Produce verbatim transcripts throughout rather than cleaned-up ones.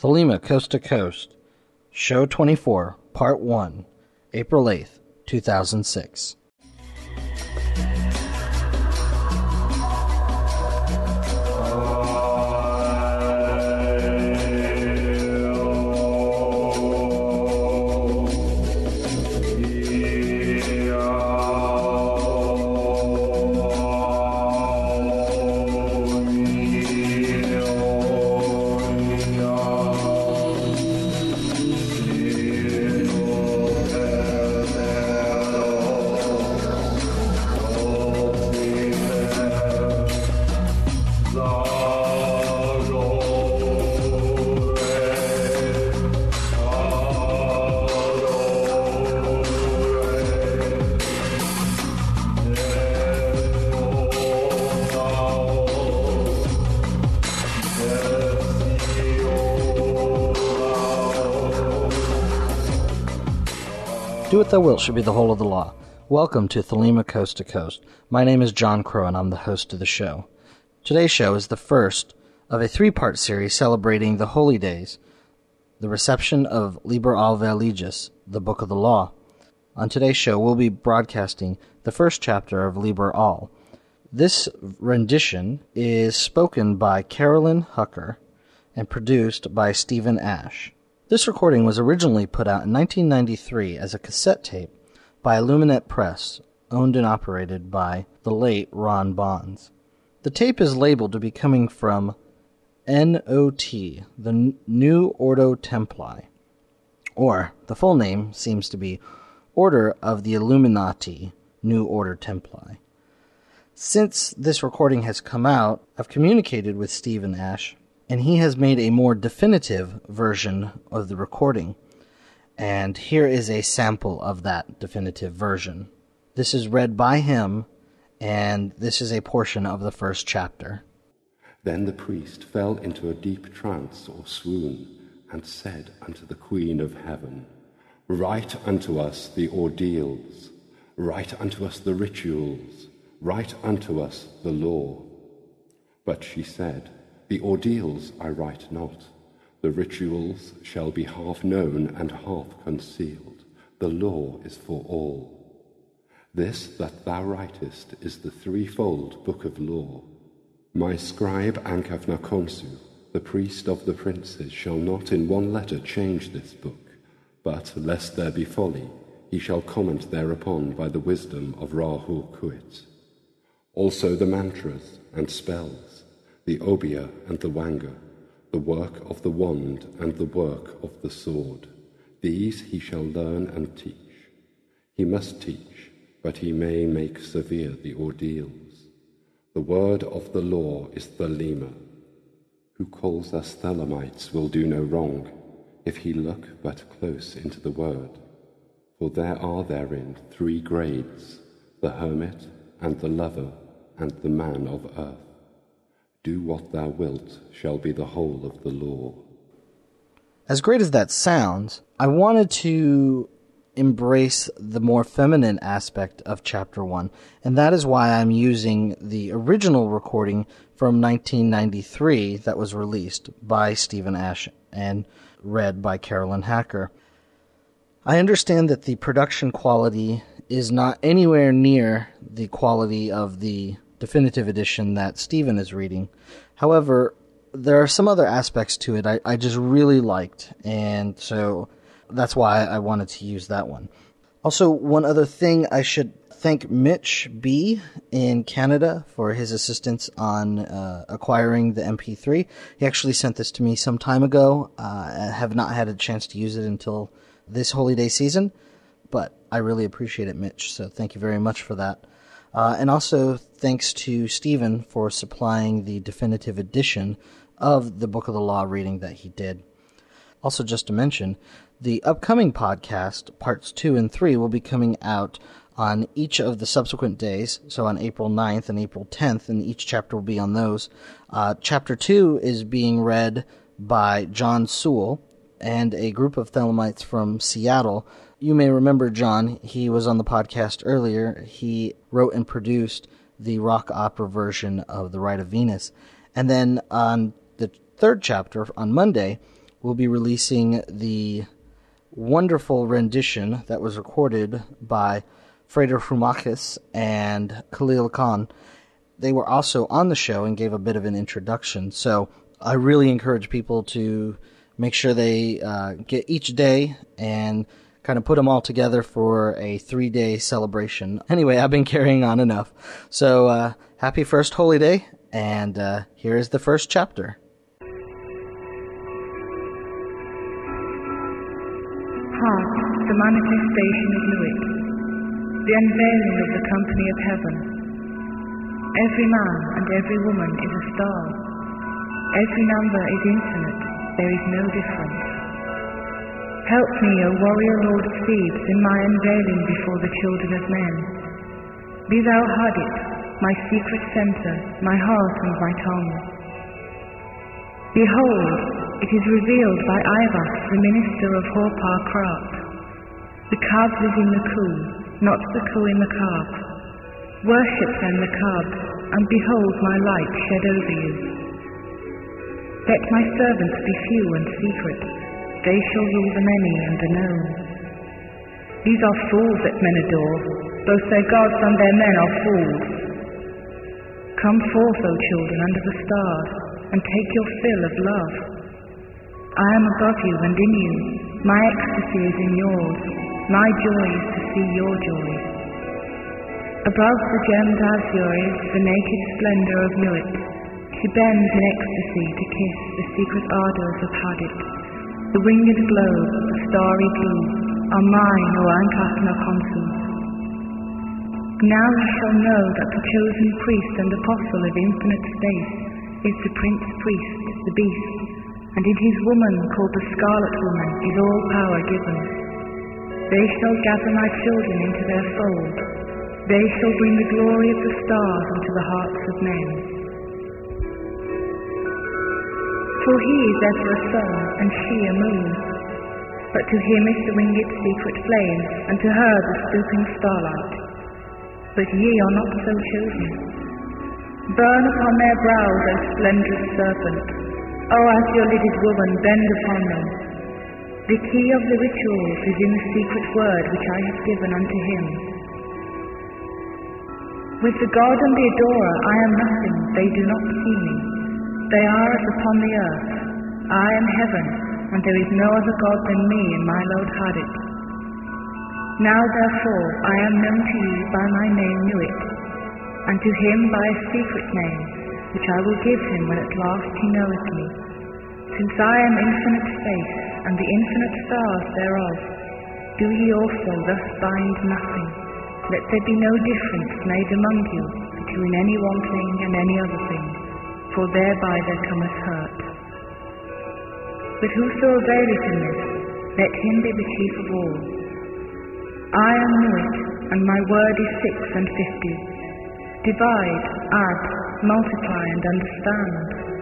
Thelema Coast to Coast, Show twenty-four, Part one, April eighth, two thousand six. Do what thou wilt should be the whole of the law. Welcome to Thelema Coast to Coast. My name is John Crow, and I'm the host of the show. Today's show is the first of a three-part series celebrating the Holy Days, the reception of Liber Alva Legis, the Book of the Law. On today's show, we'll be broadcasting the first chapter of Liber Al. This rendition is spoken by Carolyn Hucker and produced by Stephen Ash. This recording was originally put out in nineteen ninety-three as a cassette tape by Illuminate Press, owned and operated by the late Ron Bonds. The tape is labeled to be coming from N O T, the New Ordo Templi, or the full name seems to be Order of the Illuminati, New Order Templi. Since this recording has come out, I've communicated with Stephen Ash, and he has made a more definitive version of the recording. And here is a sample of that definitive version. This is read by him, and this is a portion of the first chapter. Then the priest fell into a deep trance or swoon, and said unto the Queen of Heaven, Write unto us the ordeals, write unto us the rituals, write unto us the law. But she said, The ordeals I write not. The rituals shall be half known and half concealed. The law is for all. This that thou writest is the threefold book of law. My scribe Ankavnakonsu, the priest of the princes, shall not in one letter change this book, but, lest there be folly, he shall comment thereupon by the wisdom of Rahu Kuit. Also the mantras and spells, the obia and the wanga, the work of the wand and the work of the sword. These he shall learn and teach. He must teach, but he may make severe the ordeals. The word of the law is Thelema. Who calls us Thelemites will do no wrong, if he look but close into the word. For there are therein three grades, the hermit and the lover and the man of earth. Do what thou wilt shall be the whole of the law. As great as that sounds, I wanted to embrace the more feminine aspect of Chapter one, and that is why I'm using the original recording from nineteen ninety-three that was released by Stephen Ash and read by Carolyn Hacker. I understand that the production quality is not anywhere near the quality of the definitive edition that Stephen is reading. However, there are some other aspects to it I, I just really liked, and so that's why I wanted to use that one. Also, one other thing, I should thank Mitch B. in Canada for his assistance on uh, acquiring the M P three. He actually sent this to me some time ago. Uh, I have not had a chance to use it until this Holy Day season, but I really appreciate it, Mitch, so thank you very much for that. Uh, and also thanks to Stephen for supplying the definitive edition of the Book of the Law reading that he did. Also, just to mention, the upcoming podcast, parts two and three, will be coming out on each of the subsequent days, so on April ninth and April tenth, and each chapter will be on those. Uh, chapter two is being read by John Sewell and a group of Thelemites from Seattle. You may remember John. He was on the podcast earlier. He wrote and produced the rock opera version of The Rite of Venus. And then on the third chapter, on Monday, we'll be releasing the wonderful rendition that was recorded by Frater Frumakis and Khalil Khan. They were also on the show and gave a bit of an introduction. So I really encourage people to make sure they uh, get each day and kind of put them all together for a three-day celebration. Anyway, I've been carrying on enough. So uh, happy first holy day, and uh, here is the first chapter. Heart, the manifestation of Nuit, the unveiling of the company of heaven. Every man and every woman is a star. Every number is infinite, there is no difference. Help me, O warrior lord of Thebes, in my unveiling before the children of men. Be thou Hadit, my secret center, my heart and my tongue. Behold, it is revealed by Ivas, the minister of Horpar Krat. The cub is in the Ku, not the Ku in the cub. Worship then the cub, and behold my light shed over you. Let my servants be few and secret, they shall rule the many and the known. These are fools that men adore, both their gods and their men are fools. Come forth, O children, under the stars, and take your fill of love. I am above you and in you, my ecstasy is in yours, my joy is to see your joy. Above the gemmed azure is the naked splendor of Nuit. She bends in ecstasy to kiss the secret ardors of Hadit. The winged globe, the starry blue, are mine, O Ankasna Consul. Now you shall know that the chosen priest and apostle of infinite space is the prince priest, the beast, and in his woman called the Scarlet Woman is all power given. They shall gather my children into their fold. They shall bring the glory of the stars into the hearts of men. For he is ever a sun, and she a moon. But to him is the winged secret flame, and to her the stooping starlight. But ye are not so chosen. Burn upon their brows, O splendorous serpent. O azure-lidded woman, bend upon them. The key of the rituals is in the secret word which I have given unto him. With the god and the adorer I am nothing, they do not see me. They are as upon the earth. I am heaven, and there is no other god than me in my lord Hadit. Now therefore I am known to you by my name Nuit, and to him by a secret name, which I will give him when at last he knoweth me. Since I am infinite space, and the infinite stars thereof, do ye also thus bind nothing. Let there be no difference made among you between any one thing and any other thing, for thereby there cometh hurt. But whoso availeth in this, let him be the chief of all. I am Nuit, and my word is six and fifty. Divide, add, multiply, and understand.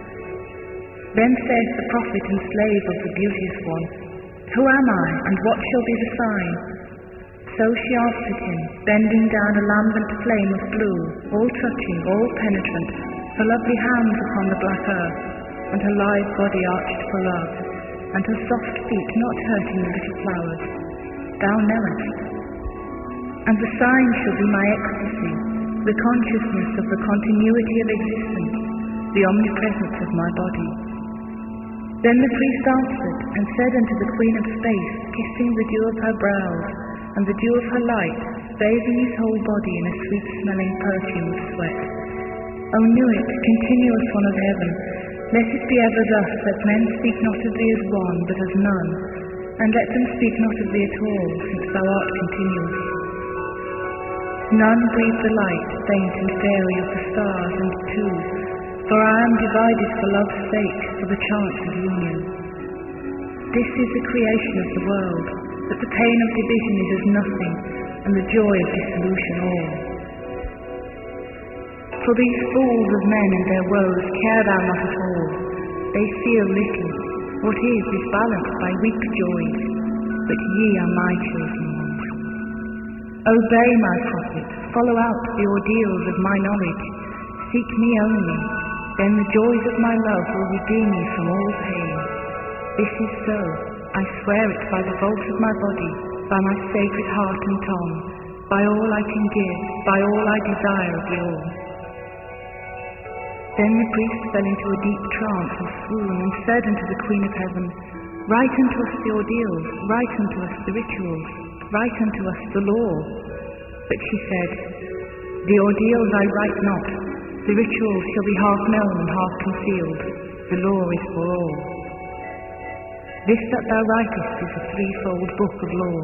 Then saith the prophet and slave of the beauteous one, Who am I, and what shall be the sign? So she answered him, bending down a lambent flame of blue, all touching, all penetrant, her lovely hands upon the black earth, and her lithe body arched for love, and her soft feet not hurting the little flowers. Thou knowest. And the sign shall be my ecstasy, the consciousness of the continuity of existence, the omnipresence of my body. Then the priest answered, and said unto the Queen of Space, kissing the dew of her brows, and the dew of her light, bathing his whole body in a sweet-smelling perfume of sweat, O Nuit, continuous one of heaven, let it be ever thus that men speak not of thee as one, but as none, and let them speak not of thee at all, since thou art continuous. None breathe the light, faint and fairy of the stars and two, for I am divided for love's sake, for the chance of union. This is the creation of the world, that the pain of division is as nothing, and the joy of dissolution all. For these fools of men and their woes care thou not at all. They feel little. What is, is balanced by weak joys, but ye are my chosen ones. Obey my prophet, follow out the ordeals of my knowledge, seek me only, then the joys of my love will redeem you from all pain. This is so. I swear it by the vault of my body, by my sacred heart and tongue, by all I can give, by all I desire of the all. Then the priest fell into a deep trance and swoon, and said unto the Queen of Heaven, Write unto us the ordeals, write unto us the rituals, write unto us the law. But she said, The ordeals I write not, the rituals shall be half known and half concealed, the law is for all. This that thou writest is a threefold book of law.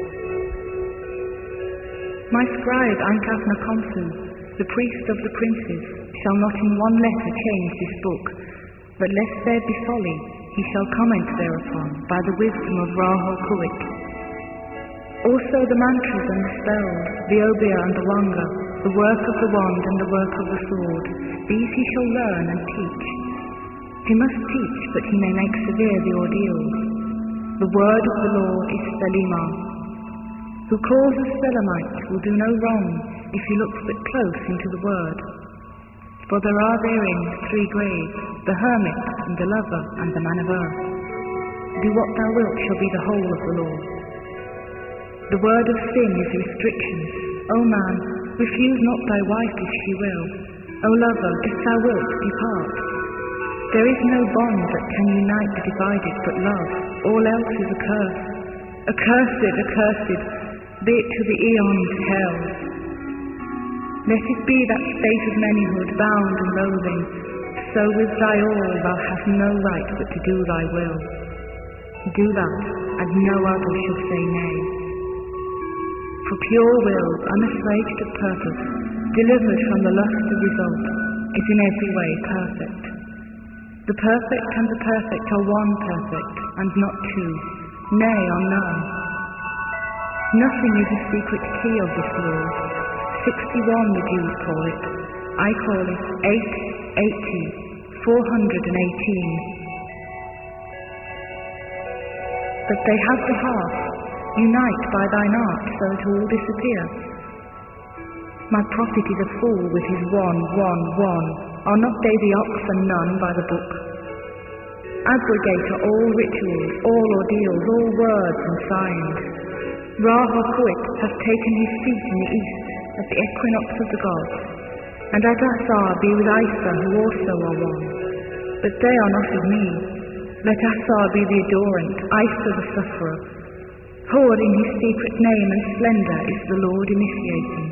My scribe Ankas Nakomsu, the priest of the princes, shall not in one letter change this book, but lest there be folly, he shall comment thereupon by the wisdom of Rahul Kuwit. Also the mantras and the spells, the obia and the wanga, the work of the wand and the work of the sword, these he shall learn and teach. He must teach, but he may make severe the ordeals. The word of the law is Selima. Who calls a Selamite will do no wrong if he looks but close into the word. For there are therein three grades, the hermit, and the lover, and the man of earth. Do what thou wilt shall be the whole of the law. The word of sin is restrictions. O man, refuse not thy wife if she will. O lover, if thou wilt, depart. There is no bond that can unite the divided but love. All else is accursed. Accursed, accursed, be it to the aeons held. Let it be that state of manyhood, bound and loathing, so with thy all thou hast no right but to do thy will. Do that, and no other shall say nay. For pure will, unassuaged of purpose, delivered from the lust of result, is in every way perfect. The perfect and the perfect are one perfect, and not two, nay, are none. Nothing is a secret key of this law. Sixty-one the Jews call it. I call it eight, eighty, four hundred and eighteen. But they have the half. Unite by thine art, so it all disappear. My prophet is a fool with his one, one, one. Are not they the ox and none by the book? Aggregate are all rituals, all ordeals, all words and signs. Ra-Hokuit has taken his seat in the east at the equinox of the gods, and Adasar be with Isa, who also are one. But they are not of me. Let Asar be the adorant, Isa the sufferer. Hor in his secret name and splendour is the Lord initiating.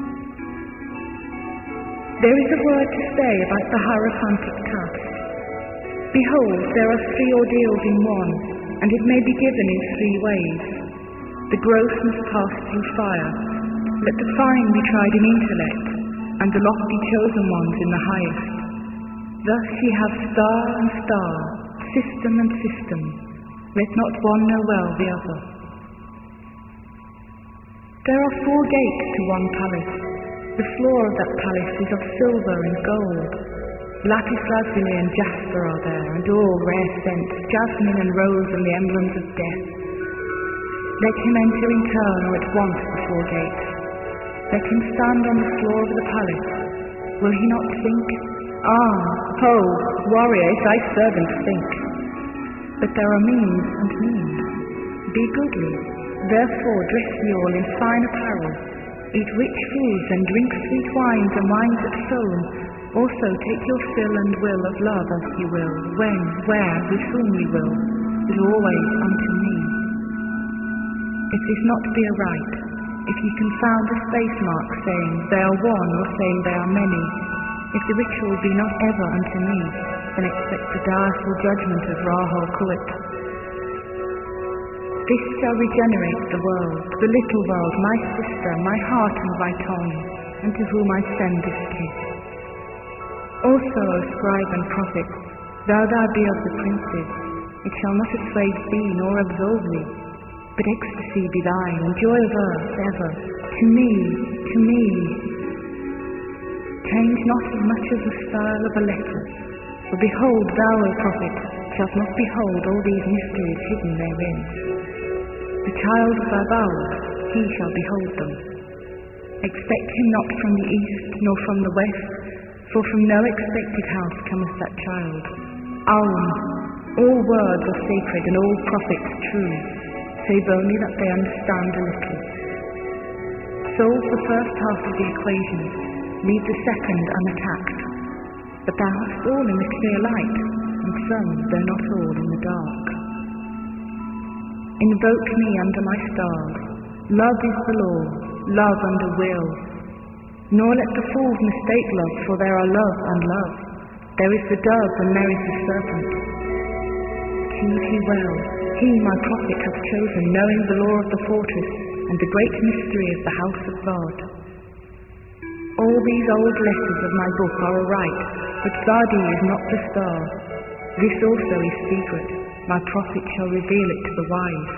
There is a word to say about the Hierophantic task. Behold, there are three ordeals in one, and it may be given in three ways. The gross must pass through fire. Let the fine be tried in intellect, and the lofty chosen ones in the highest. Thus ye have star and star, system and system. Let not one know well the other. There are four gates to one palace. The floor of that palace is of silver and gold. Lapis lazuli and jasper are there, and all rare scents, jasmine and rose and the emblems of death. Let him enter in turn or at once the four gates. Let him stand on the floor of the palace. Will he not think, Ah, ho, warrior, if thy servant think. But there are means and means. Be goodly. Therefore dress ye all in fine apparel. Eat rich foods and drink sweet wines and wines that foam. Also take your fill and will of love as ye will, when, where, with whom ye will, but always unto me. If this not be aright, if ye confound a space mark, saying, They are one, or saying, They are many, if the ritual be not ever unto me, then expect the direful judgment of Ra-Hokuit. This shall regenerate the world, the little world, my sister, my heart and my tongue, and to whom I send this kiss. Also, O scribe and prophet, though thou be of the princes, it shall not assuage thee nor absolve thee, but ecstasy be thine, and joy of earth ever, to me, to me. Change not as much as the style of a letter, for behold, thou, O prophet, shalt not behold all these mysteries hidden therein. The child of thy bowels, he shall behold them. Expect him not from the east, nor from the west, for from no expected house cometh that child. Aum, All words are sacred and all prophets true, save only that they understand a little. Solve the first half of the equation, leave the second unattacked. But thou hast all in the clear light, and some, though not all, in the dark. Invoke me under my stars. Love is the law, love under will. Nor let the fools mistake love, for there are love and love. There is the dove and there is the serpent. Choose ye well. He, my prophet, hath chosen, knowing the law of the fortress, and the great mystery of the house of God. All these old letters of my book are aright, but Sadi is not the star. This also is secret. My prophet shall reveal it to the wise.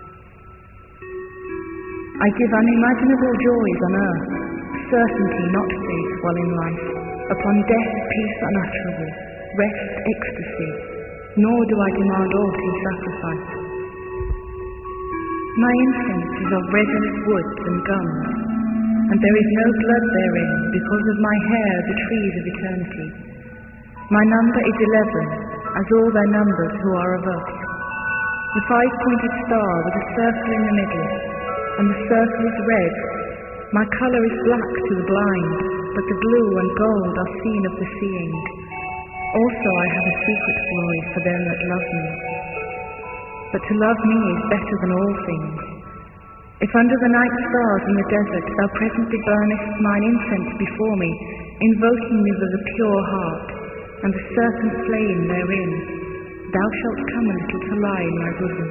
I give unimaginable joys on earth, certainty not faith while in life, upon death peace unutterable, rest ecstasy, nor do I demand aught in sacrifice. My incense is of resinous woods and gums, and there is no blood therein, because of my hair the trees of eternity. My number is eleven, as all their numbers who are of us. The five-pointed star with a circle in the middle, and the circle is red. My colour is black to the blind, but the blue and gold are seen of the seeing. Also I have a secret glory for them that love me. But to love me is better than all things. If under the night stars in the desert thou presently burnest mine incense before me, invoking me with a pure heart, and the serpent flame therein, thou shalt come a little to lie in my bosom.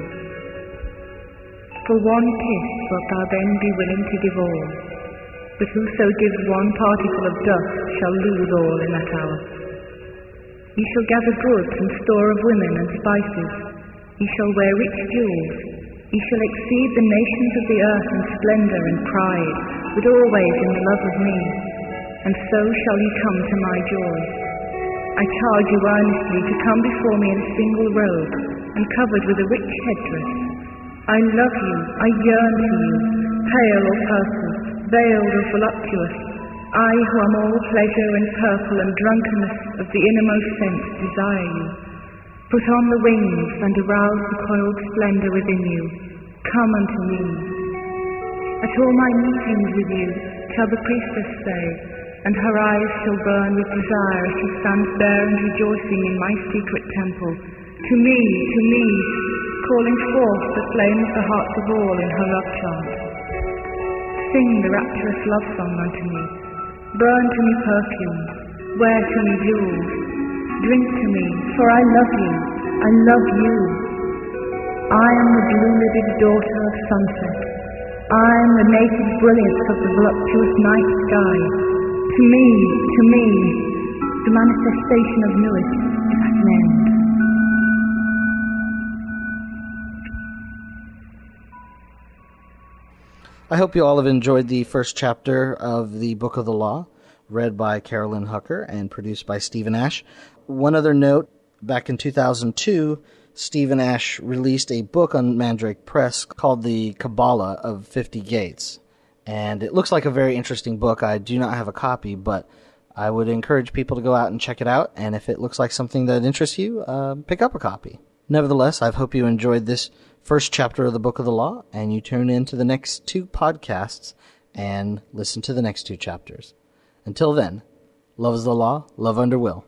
For one kiss wilt thou then be willing to give all, but whoso gives one particle of dust shall lose all in that hour. Ye shall gather goods and store of women and spices, ye shall wear rich jewels, ye shall exceed the nations of the earth in splendour and pride, but always in the love of me, and so shall ye come to my joy. I charge you earnestly to come before me in a single robe, and covered with a rich headdress. I love you, I yearn for you, pale or purple, veiled or voluptuous. I who am all pleasure and purple and drunkenness of the innermost sense desire you. Put on the wings and arouse the coiled splendour within you. Come unto me. At all my meetings with you shall the priestess say, and her eyes shall burn with desire as she stands there and rejoicing in my secret temple. To me, to me, calling forth the flame of the hearts of all in her love chant. Sing the rapturous love song unto me. Burn to me perfumes, wear to me jewels. Drink to me, for I love you, I love you. I am the blue-lidded daughter of sunset. I am the naked brilliance of the voluptuous night sky. To me, to me, the manifestation of Nuit is at an end. I hope you all have enjoyed the first chapter of the Book of the Law, read by Carolyn Hucker and produced by Stephen Ash. One other note, back in two thousand two, Stephen Ash released a book on Mandrake Press called The Kabbalah of Fifty Gates. And it looks like a very interesting book. I do not have a copy, but I would encourage people to go out and check it out. And if it looks like something that interests you, uh, pick up a copy. Nevertheless, I hope you enjoyed this first chapter of the Book of the Law, and you tune in to the next two podcasts and listen to the next two chapters. Until then, love is the law, love under will.